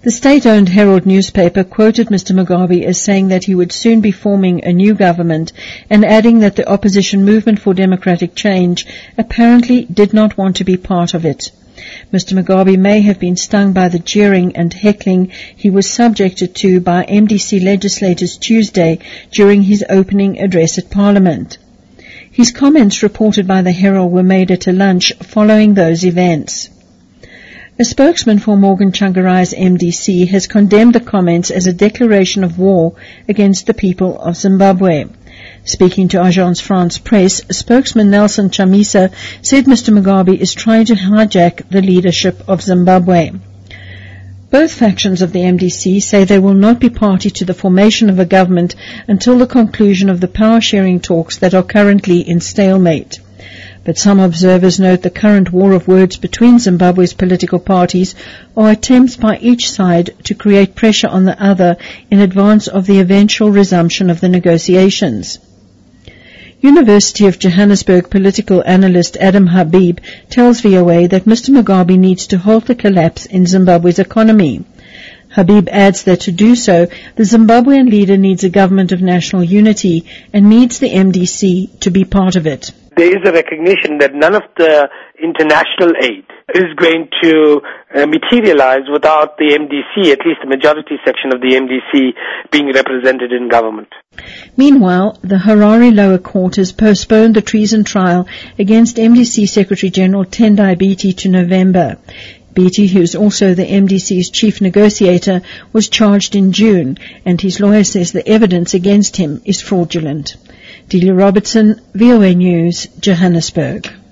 The state-owned Herald newspaper quoted Mr. Mugabe as saying that he would soon be forming a new government and adding that the opposition movement for democratic change apparently did not want to be part of it. Mr. Mugabe may have been stung by the jeering and heckling he was subjected to by MDC legislators Tuesday during his opening address at Parliament. His comments reported by the Herald were made at a lunch following those events. A spokesman for Morgan Tsvangirai MDC has condemned the comments as a declaration of war against the people of Zimbabwe. Speaking to Agence France Presse, spokesman Nelson Chamisa said Mr. Mugabe is trying to hijack the leadership of Zimbabwe. Both factions of the MDC say they will not be party to the formation of a government until the conclusion of the power-sharing talks that are currently in stalemate. But some observers note the current war of words between Zimbabwe's political parties are attempts by each side to create pressure on the other in advance of the eventual resumption of the negotiations. University of Johannesburg political analyst Adam Habib tells VOA that Mr. Mugabe needs to halt the collapse in Zimbabwe's economy. Habib adds that to do so, the Zimbabwean leader needs a government of national unity and needs the MDC to be part of it. There is a recognition that none of the international aid is going to materialize without the MDC, at least the majority section of the MDC, being represented in government. Meanwhile, the Harare lower court has postponed the treason trial against MDC Secretary-General Tendai Biti to November. Biti, who is also the MDC's chief negotiator, was charged in June, and his lawyer says the evidence against him is fraudulent. Delia Robertson, VOA News, Johannesburg.